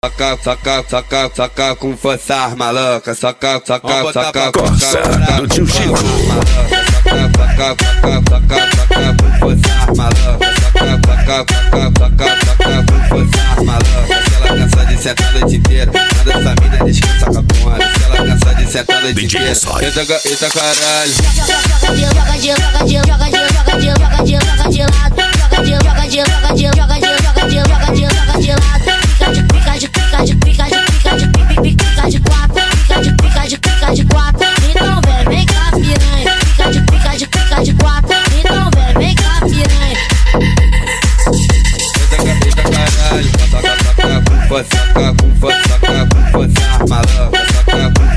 Soca com força maluca, soca Coça do tio Chico. Soca com força maluca, soca com força maluca. Se ela cansa de sentar a noite inteira, manda essa mina descansa com a ponta. Se ela cansa de sentar a noite inteira, eita caralho. Joga de lado, joga de lado, pica de quatro, então vem cá piranha, pica de quatro, então vem cá piranha. Eita caralho, soca com força maluca, soca com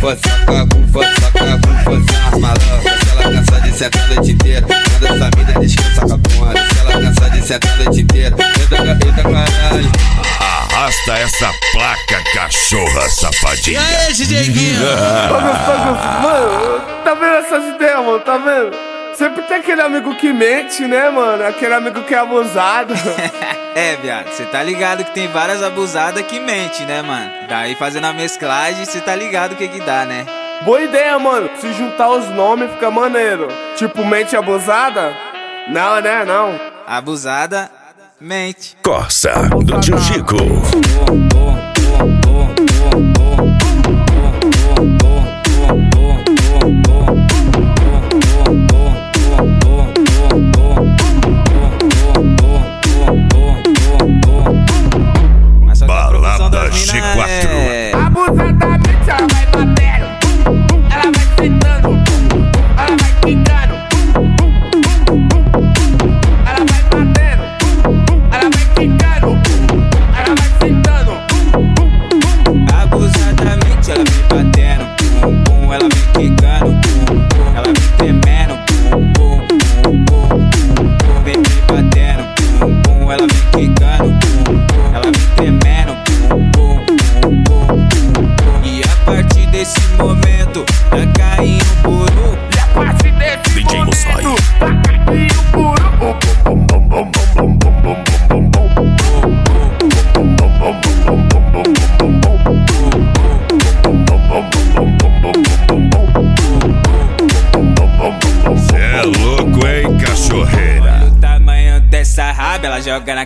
força maluca. Se ela cansa de sentar a noite inteira, manda essa mina descansa com a ponta. Se ela cansa de sentar a noite inteira, eita caralho. Arrasta essa placa, cachorra safadinha. E aí, DJ Guinho? Mano, tá vendo essas ideias, mano? Tá vendo? Sempre tem aquele amigo que mente, né, mano? Aquele amigo que é abusado. É, viado, cê tá ligado que tem várias abusadas que mente, né, mano? Daí fazendo a mesclagem, cê tá ligado o que dá, né? Boa ideia, mano. Se juntar os nomes fica maneiro. Tipo, mente abusada? Não, né? Não. Abusada, mente. Coça do tio Chico. Balada G4. Abusadamente ela vai batendo, ela vai sentando, ela vai quicando, ela vai batendo, ela vai quicando, ela vai sentando. Abusadamente ela vem batendo, ela vem quicando, ela vem tremendo, vem batendo, ela vem quicando, ela vem tremendo. E a partir desse momento tá caindo por um. E a partir desse DJ momento Moçai. tá caindo por Cê é louco, hein, cachorreira? O tamanho dessa raba, ela joga na